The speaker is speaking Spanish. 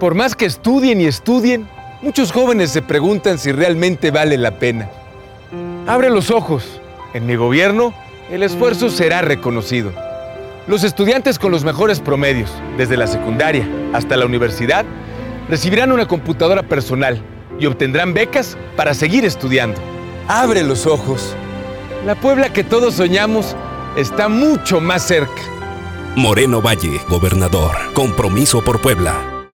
Por más que estudien y estudien, muchos jóvenes se preguntan si realmente vale la pena. Abre los ojos. En mi gobierno, el esfuerzo será reconocido. Los estudiantes con los mejores promedios, desde la secundaria hasta la universidad, recibirán una computadora personal y obtendrán becas para seguir estudiando. Abre los ojos. La Puebla que todos soñamos está mucho más cerca. Moreno Valle, gobernador. Compromiso por Puebla.